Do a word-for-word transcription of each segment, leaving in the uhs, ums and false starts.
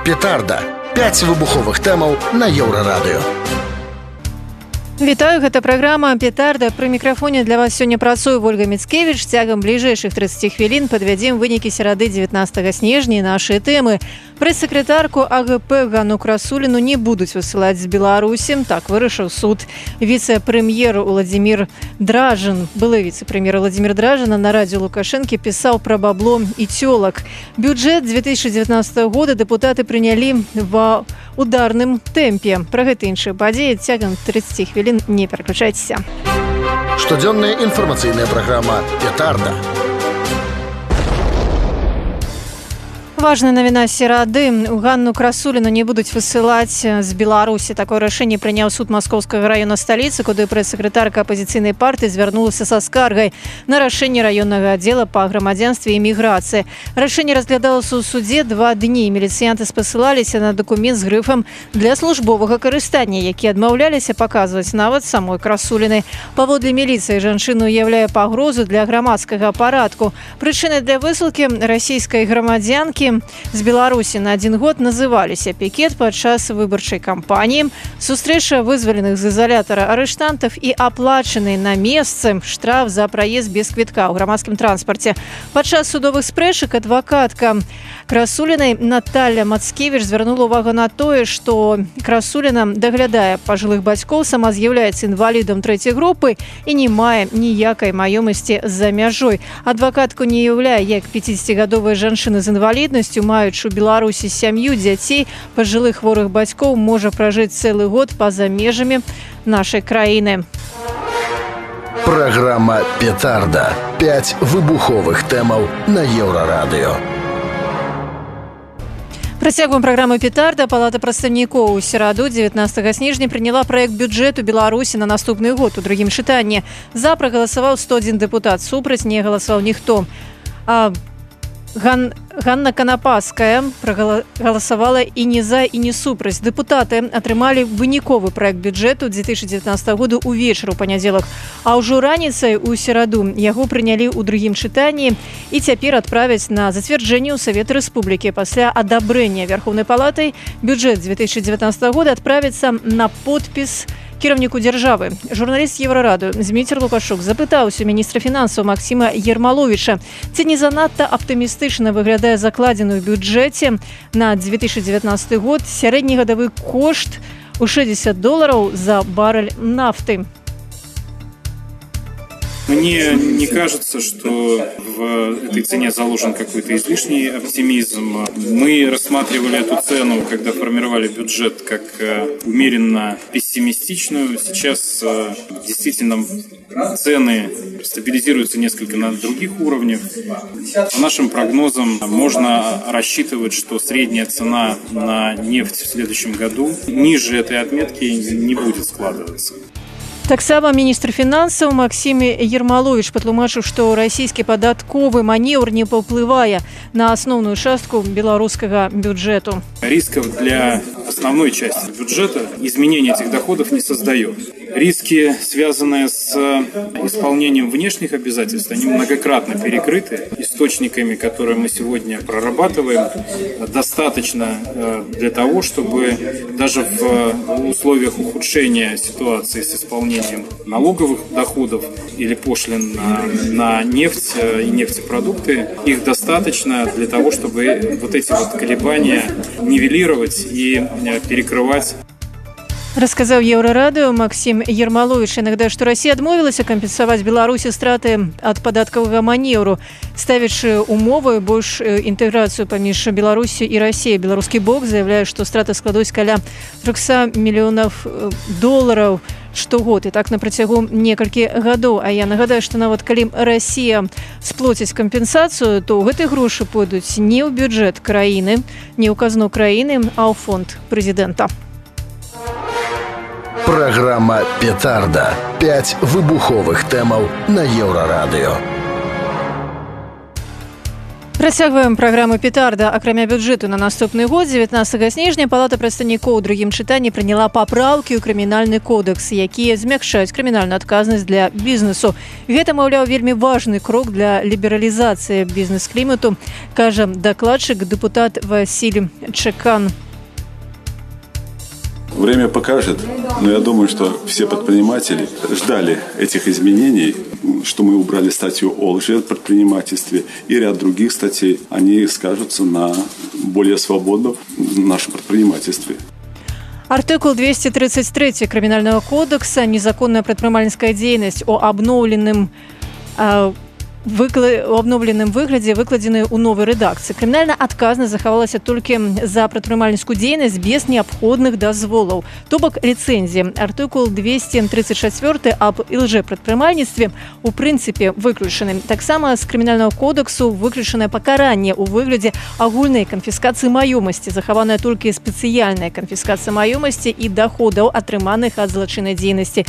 Петарда. пяць выбуховых тэмаў на Еўрарадыё. Вітаю, гэта праграма «Петарда». Пры мікрафоне для вас сёння працуе Ольга Міцкевіч. Цягам бліжэйшых тридцати хвілін падвядзем вынікі серады дзевятнастага снежня і нашыя тэмы. Прэс-сакратарку А Г П Ганну Красуліну не будуць высылаць з Беларусі, так вырашыў суд. Віцэ-прэм'ер Уладзімір Дражын, былы віцэ-прэм'ер Уладзімір Дражына на радзіо Лукашэнкі пісаў пра бабло і цёлак. Бюджэт две тысячи девятнадцатого года дэпутаты прынялі ва ударным тэмпе. Пра гэта іншыя падзеі цягам тридцати хвілін. Не переключайтесь. Штодзённая інфармацыйная праграма «Петарда». Важная навіна серады. Ганну Красуліну не будуць высылаць з Беларусі. Такое рашэнне прыняў суд Маскоўскага раёна сталіцы, куды прэс-сакратарка апазіцыйнай партыі звярнулася са скаргай на рашэнне раённага аддзела па грамадзянстве і міграцыі. Рашэнне разглядалася ў судзе два дні. Міліцыянты спасылаліся на дакумент з грыфам для службовага карыстання, які адмаўляліся паказваць нават самой Красулінай. Паводле міліцыі жанчына уяўляе пагрозу для грамадскага парадку. Прычынай для высылкі расійскай грамадзянкі з Беларусі на адзін год называліся пікет падчас выбарчай кампаніі, сустрэча вызваленых з ізалятара арыштантаў і аплачаны на месцы штраф за праезд без квітка ў грамадскім транспарце. Падчас судовых спрэчак адвакатка Красулінай Наталья Мацкевіч звярнула ўвагу на тое, што Красуліна даглядае пажылых бацькоў, сама з'яўляецца інвалідам трэцяй групы і не мае ніякай маёмасці за мяжой. Адвакатку не уяўляе, як пяцідзесяцігадовая жанчына з інваліднасцю, маючы ў Беларусі сям'ю, дзяцей, пажылых хворых бацькоў, можа пражыць цэлы год па-за межамі нашай краіны. Праграма «Петарда». пяць выбуховых тэмаў на Еўрарадыё. Працягваем праграму «Петарда». Палата прадстаўнікоў у сераду дзевятнастага снежня прыняла праект бюджэту Беларусі на наступны год у другім чытанні. За прагаласаваў сто адзін дэпутат, супраць не галасаваў ніхто. А Ган... Ганна Канапаская прагаласавала і не за, і не супраць. Дэпутаты атрымалі выніковы праект бюджэту две тысячи девятнадцатого года увечары ў панядзелак, а ўжо раніцай у сераду яго прынялі ў другім чытанні і цяпер адправяць на зацвярджэнне ў Савет Рэспублікі. Пасля адабрэння Верховнай палатай бюджэт две тысячи девятнадцатого года адправіцца на подпіс кіраўніку дзяржавы. Журналіст Еўрарадыё Зміцер Лукашук запытаўся міністра фінансаў Максіма Ермаловіча, ці не занадта аптымістычна выглядае закладзены ў бюджэце на две тысячи девятнадцатый год сярэднегадавы кошт у шестьдесят долларов за баррель нафты. Мне не кажется, что в этой цене заложен какой-то излишний оптимизм. Мы рассматривали эту цену, когда формировали бюджет, как умеренно пессимистичную. Сейчас действительно цены стабилизируются несколько на других уровнях. По нашим прогнозам можно рассчитывать, что средняя цена на нефть в следующем году ниже этой отметки не будет складываться. Таксама міністр фінансаў Максім Ермаловіч патлумачыў, што расійскі падатковы манеўр не паўплывае на асноўную частку беларускага бюджэту. Рисков для основной части бюджета изменение этих доходов не создает. Риски, связанные с исполнением внешних обязательств, они многократно перекрыты источниками, которые мы сегодня прорабатываем. Достаточно для того, чтобы даже в условиях ухудшения ситуации с исполнением налоговых доходов или пошлин на, на нефть и нефтепродукты, их достаточно для того, чтобы вот эти вот колебания нивелировать и перекрывать. Расказаў Еўрарадыё Максім Ермаловіч. Нагадаю, што Расія адмовілася кампенсаваць Беларусі страты ад падаткавага манеўру, ставячы умовы больш інтэграцыю паміж Беларусю і Расіяй. Беларускі бок заяўляе, што страты складуць каля трёхсот мільёнаў долараў штогод, і так на працягу некалькі гадоў. А я нагадаю, што нават калі Расія сплоціць кампенсацыю, то гэтыя грошы пойдуць не ў бюджэт краіны, не ў казну краіны, а ў фонд прэзідэнта. Праграма «Петарда». пяць выбуховых тэмаў на Еўрарадыё. Працягваем праграму «Петарда». Акрамя бюджэту на наступны год, дзевятнаццатага снежня Палата прадстаўнікоў у другім чытанні прыняла папраўкі ў крымінальны кодэкс, якія змякчаюць крымінальную адказнасць для бізнесу. Гэта, маўляў, вельмі важны крок для лібералізацыі бізнес-клімату, кажа дакладчык дэпутат Василий Чекан. Время покажет, но я думаю, что все предприниматели ждали этих изменений, что мы убрали статью о лжепредпринимательстве и ряд других статей. Они скажутся на более свободном нашем предпринимательстве. Артыкул двести тридцать три Крымінальнага кодекса «Незаконная прадпрымальніцкая дзейнасць» о обновленном э, Выкла... у абноўленым выглядзе выкладзены ў новай рэдакцыі. Крымінальная адказнасць захавалася толькі за прадпрымальніцкую дзейнасць без неабходных дазволаў, то бок ліцэнзіі. Артыкул двести тридцать четыре аб лжэпрадпрымальніцтве у прынцыпе выключаны. Таксама з крымінальнага кодексу выключанае пакаранне ў выглядзе агульнай канфіскацыі маёмасці, захаваная толькі спецыяльная канфіскацыя маёмасці і даходаў, атрыманых ад злачыннай дзейнасці.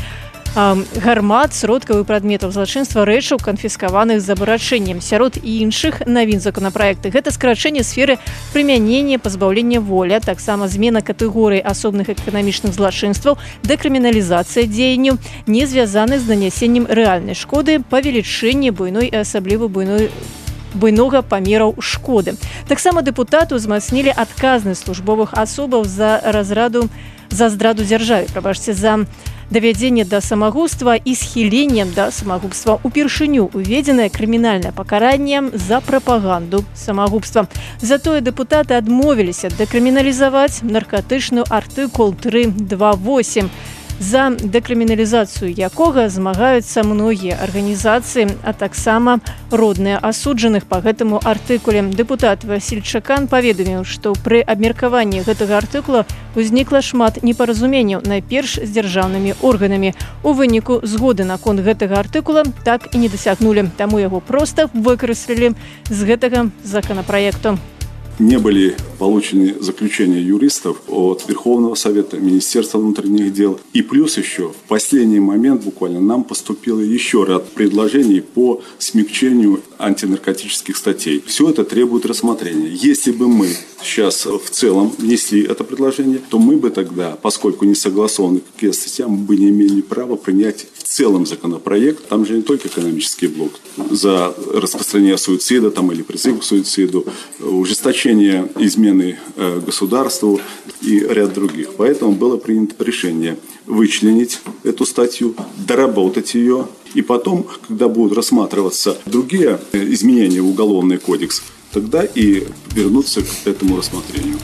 Гармат, сродкаў і прадметаў злачынства, рэчаў, канфіскаваных з абарачэннем. Сярод іншых навін законапраекты гэта скарачэнне сферы прымянення пазбаўлення волі, таксама змена катэгорый асобных эканамічных злачынстваў, дэкрыміналізацыя дзеянняў, не звязаных з нанясеннем рэальнай шкоды, павелічэнне буйной і асабліва буйной буйнога памераў шкоды. Таксама дэпутаты ўзмацнілі адказнасць службовых асобаў за разраду за здраду дзяржаве, прабачце, за давядзенне да самагубства і схіленнем да самагубства. Упершыню уведзенае крымінальнае пакаранне за прапаганду самагубства. Затое дэпутаты адмовіліся дэкрыміналізаваць наркатычны артыкул три два восемь, за дэкрыміналізацыю якога змагаюцца многія арганізацыі, а таксама родныя асуджаных па гэтаму артыкуле. Дэпутат Василь Чекан паведаміў, што пры абмеркаванні гэтага артыкула узнікла шмат непаразуменняў, найперш з дзяржаўнымі органамі. У выніку згоды наконт гэтага артыкула так і не дасягнулі, таму яго проста выкрэслілі з гэтага законапраекту. Не были получены заключения юристов от Верховного Совета, Министерства внутренних дел. И плюс еще в последний момент буквально нам поступило еще ряд предложений по смягчению антинаркотических статей. Все это требует рассмотрения. Если бы мы сейчас в целом внесли это предложение, то мы бы тогда, поскольку не согласованы какие статьи, мы бы не имели права принять в целом законопроект. Там же не только экономический блок. За распространение суицида там, или призыв к суициду, ужесточение измены э, государству и ряд других. Поэтому было принято решение вычленить эту статью, доработать ее. И потом, когда будут рассматриваться другие изменения в Уголовный кодекс, тогда и вернуться к этому рассмотрению.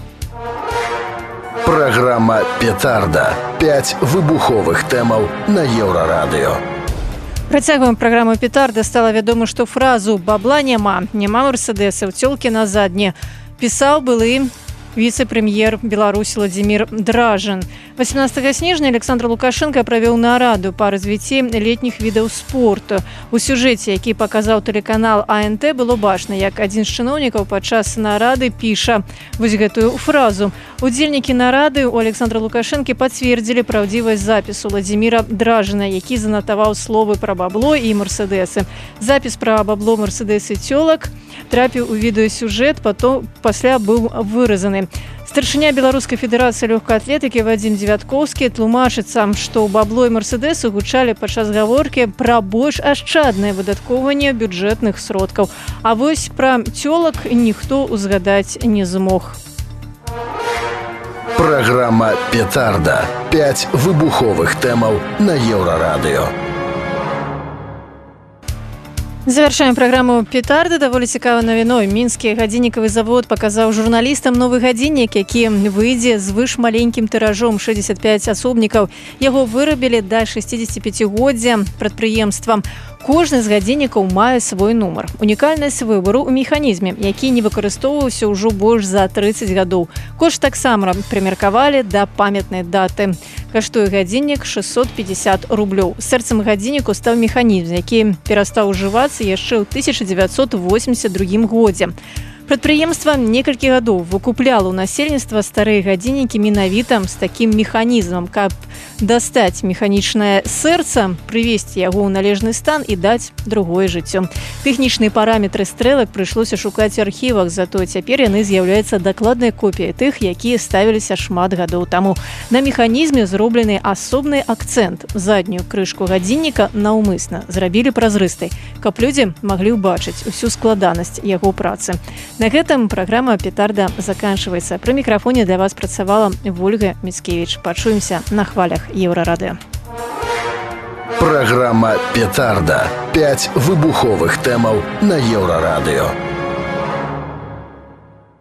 Программа «Петарда». Пять выбуховых тэмаў на Еўрарадыё. Працягваем праграму «Петарда». Стала вядома, што фразу «бабла няма, няма мерседесаў, цёлкі на задне» пісаў былы віцэ-прэм'ер Беларусі Владзімір Дражан. восемнадцатага снежня Александр Лукашенко правёў нараду па развіцці летніх відаў спорту. У сюжэце, які паказаў тэлеканал А Н Т, было бачна, як адзін з чыноўнікаў падчас нарады піша вось гэтую фразу. Удзельнікі нарады у Александра Лукашэнкі пацвердзілі праўдзівасць запісу Владзіміра Дражана, які занатаваў словы пра бабло і мерседесы. Запіс пра бабло, мерседесы, цёлак трапіў у відэасюжэт, потом пасля быў выразаны. Старшыня Беларускай федэрацыі лёгкай атлетыкі Вадзім Дзевяткоўскі тлумачыцца, што бабло і мерседесы гучалі падчас гаворкі пра больш ашчаднае выдаткоўванне бюджэтных сродкаў. А вось пра цёлак ніхто узгадаць не змог. Программа «Петарда». Пять выбуховых тэмаў на Еўрарадыё. Завяршаем праграму «Петарда» даволі цікавай навіной. Мінскі гадзіннікавы завод паказаў журналістам новы гадзіннік, які выйдзе з звыш маленькім тыражом шэсцьдзесят пяць асобнікаў. Яго вырабілі да шэсцідзесяціпяцігоддзя прадпрыемствам. Кожны з гадзіннікаў мае свой нумар. Унікальнасць выбару ў механізме, які не выкарыстоўваўся ўжо больш за трыццаць гадоў. Кошт таксама прымеркавалі да памятнай даты. Каштуе гадзіннік шэсцьсот пятьдесят рублёў. Сэрцам гадзінніку стаў механізм, які перастаў ужывацца яшчэ ў тысяча дзевяцьсот восемьдесят другім годзе. Прадпрыемства некалькі гадоў выкупляла ў насельніцтва старыя гадзіннікі менавіта з такім механізмам, каб дастаць механічнае сэрца, прывесці яго ў належны стан і даць другое жыццё. Тэхнічныя параметры стрэлак прыйшлося шукаць у архівах, затое цяпер яны з'яўляюцца дакладнай копіяй тых, якія ставіліся шмат гадоў таму. На механізме зроблены асобны акцэнт. Заднюю крышку гадзінніка наўмысна зрабілі празрыстай, каб людзі маглі ўбачыць усю складанасць яго працы. На гэтым праграма «Петарда» заканчивается. При микрофоне для вас працавала Вольга Мицкевич. Пачуемся на хвалях Еўрарадыё. Программа «Петарда». Пять выбуховых тэмаў на Еўрарадыё.